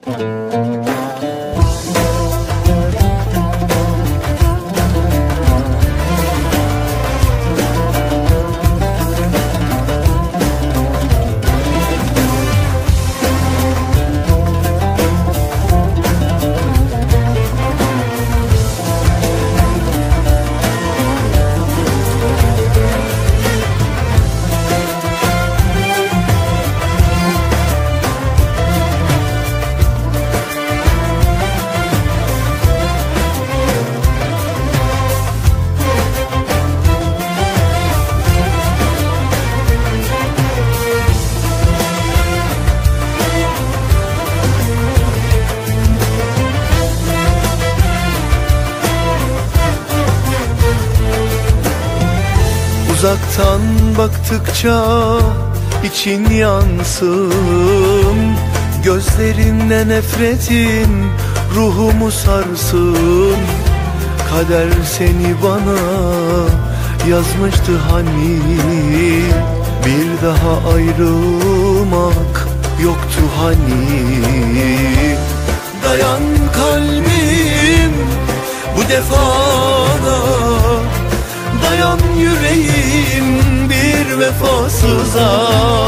Uzaktan baktıkça için yansın, gözlerinde nefretin ruhumu sarsın. Kader seni bana yazmıştı hani, bir daha ayrılmak yoktu hani. Dayan kalbim bu defada, dayan yüreğim bir vefasıza.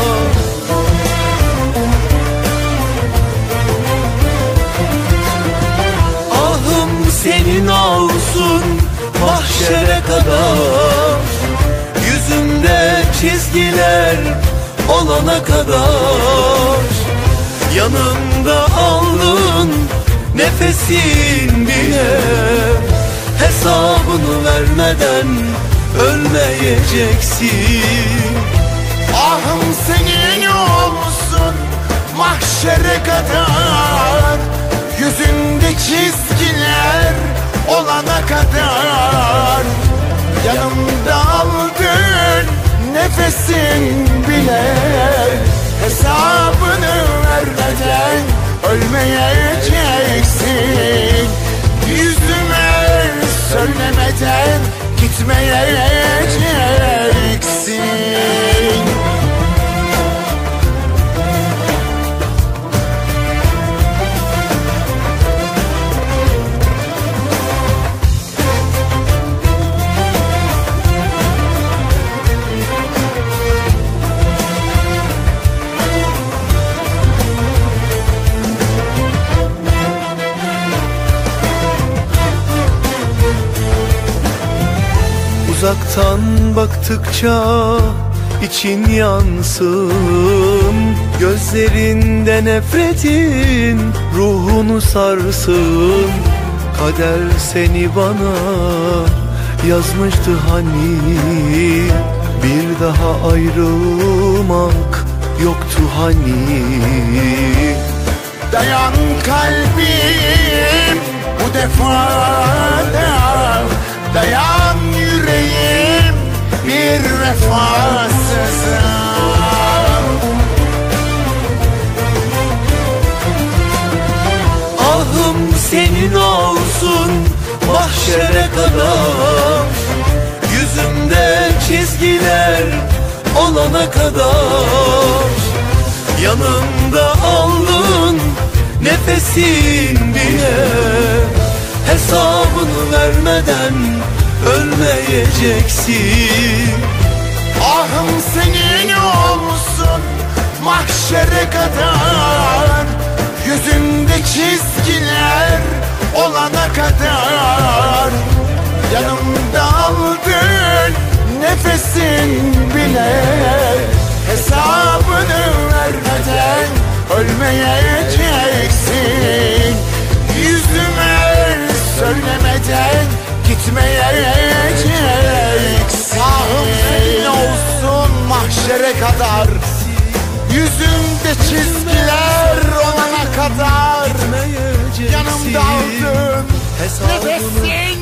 Ahım senin olsun mahşere kadar, yüzümde çizgiler olana kadar. Yanımda aldın nefesin bile, hesabını vermeden ölmeyeceksin. Ahım senin olsun mahşere kadar, yüzünde çizgiler olana kadar. Yanımda aldın nefesin bile, hesabını vermeden ölmeyeceksin. Yüzüme söylemeden gitmeyeceksin. Uzaktan baktıkça için yansın, gözlerinde nefretin ruhunu sarsın. Kader seni bana yazmıştı hani, bir daha ayrılmak yoktu hani. Dayan kalbim bu defada, dayan yüreğim bir vefasıza. Ahım senin olsun mahşere kadar, yüzümde çizgiler olana kadar. Yanımda aldın nefesin bile, hesabını vermeden ölmeyeceksin. Ahım senin olsun mahşere kadar, yüzünde çizgiler olana kadar. Yanımda aldın nefesin bile, hesabını vermeden ölmeyeceksin. Yüzüme söylemeden gitmeyeceksin. Ahım senin olsun mahşere kadar, yüzümde çizgiler olana kadar. Yanımda aldın nefesin